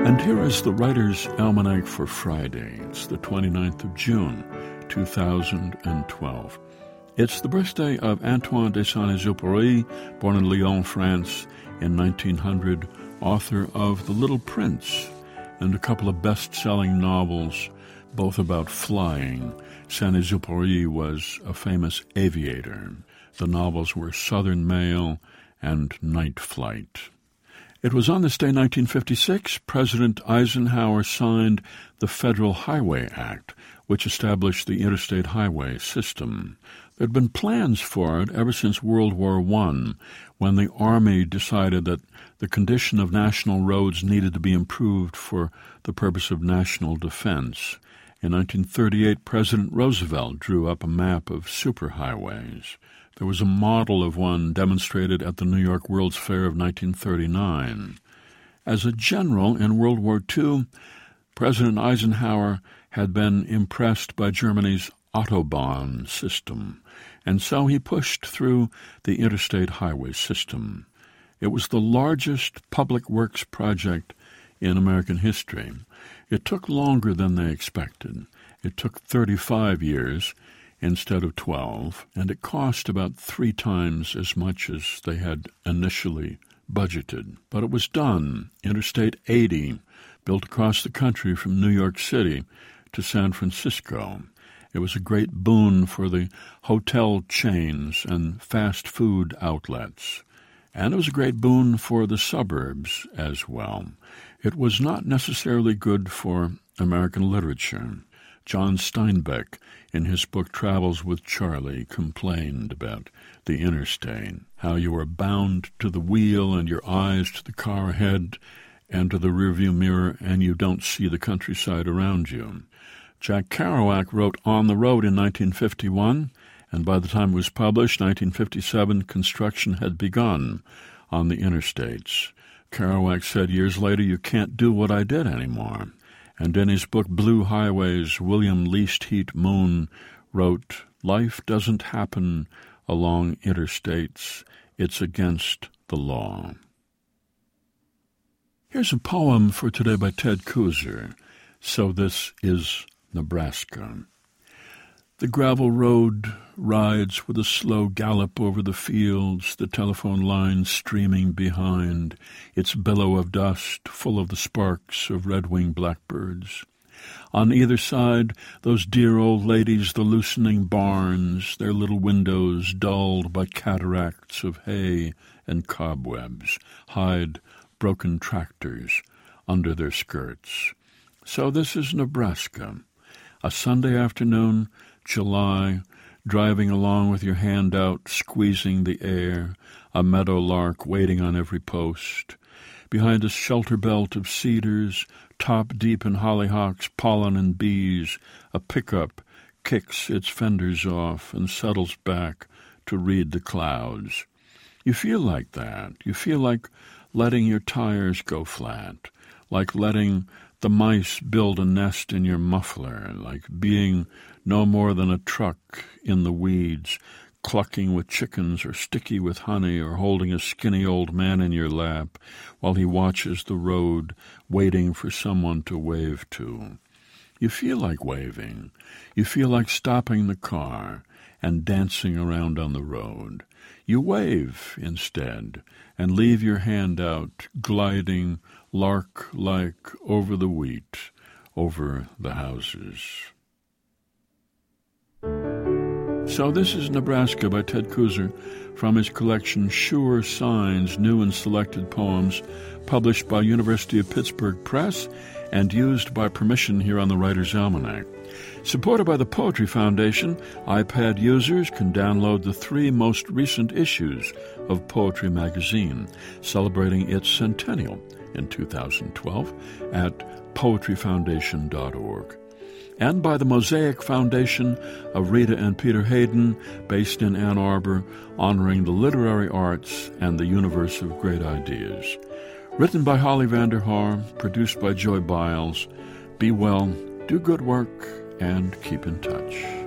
And here is the Writer's Almanac for Friday. It's the 29th of June, 2012. It's the birthday of Antoine de Saint-Exupéry, born in Lyon, France in 1900, author of The Little Prince and a couple of best-selling novels, both about flying. Saint-Exupéry was a famous aviator. The novels were Southern Mail and Night Flight. It was on this day, 1956, President Eisenhower signed the Federal Highway Act, which established the interstate highway system. There had been plans for it ever since World War I, when the Army decided that the condition of national roads needed to be improved for the purpose of national defense. In 1938, President Roosevelt drew up a map of superhighways. There was a model of one demonstrated at the New York World's Fair of 1939. As a general in World War II, President Eisenhower had been impressed by Germany's Autobahn system, and so he pushed through the interstate highway system. It was the largest public works project in American history. It took longer than they expected. It took 35 years instead of 12, and it cost about 3 times as much as they had initially budgeted. But it was done. Interstate 80, built across the country from New York City to San Francisco. It was a great boon for the hotel chains and fast food outlets. And it was a great boon for the suburbs as well. It was not necessarily good for American literature. John Steinbeck, in his book Travels with Charlie, complained about the interstate, how you are bound to the wheel and your eyes to the car ahead and to the rearview mirror, and you don't see the countryside around you. Jack Kerouac wrote On the Road in 1951, and by the time it was published, 1957, construction had begun on the interstates. Kerouac said years later, "You can't do what I did anymore." And in his book Blue Highways, William Least Heat Moon wrote, "Life doesn't happen along interstates. It's against the law." Here's a poem for today by Ted Kooser. So this is Nebraska. The gravel road rides with a slow gallop over the fields, the telephone line streaming behind, its billow of dust full of the sparks of red-winged blackbirds. On either side, those dear old ladies, the loosening barns, their little windows dulled by cataracts of hay and cobwebs, hide broken tractors under their skirts. So this is Nebraska. A Sunday afternoon, July, driving along with your hand out, squeezing the air, a meadow lark waiting on every post. Behind a shelter belt of cedars, top deep in hollyhocks, pollen and bees, a pickup kicks its fenders off and settles back to read the clouds. You feel like that. You feel like letting your tires go flat, like letting the mice build a nest in your muffler, like being no more than a truck in the weeds, clucking with chickens or sticky with honey or holding a skinny old man in your lap while he watches the road, waiting for someone to wave to. You feel like waving. You feel like stopping the car and dancing around on the road. You wave instead and leave your hand out, gliding lark-like over the wheat, over the houses. So this is Nebraska by Ted Kooser from his collection Sure Signs, New and Selected Poems, published by University of Pittsburgh Press and used by permission here on the Writer's Almanac. Supported by the Poetry Foundation, iPad users can download the 3 most recent issues of Poetry Magazine, celebrating its centennial in 2012 at poetryfoundation.org. And by the Mosaic Foundation of Rita and Peter Hayden, based in Ann Arbor, honoring the literary arts and the universe of great ideas. Written by Holly Vanderhaar, produced by Joy Biles. Be well, do good work, and keep in touch.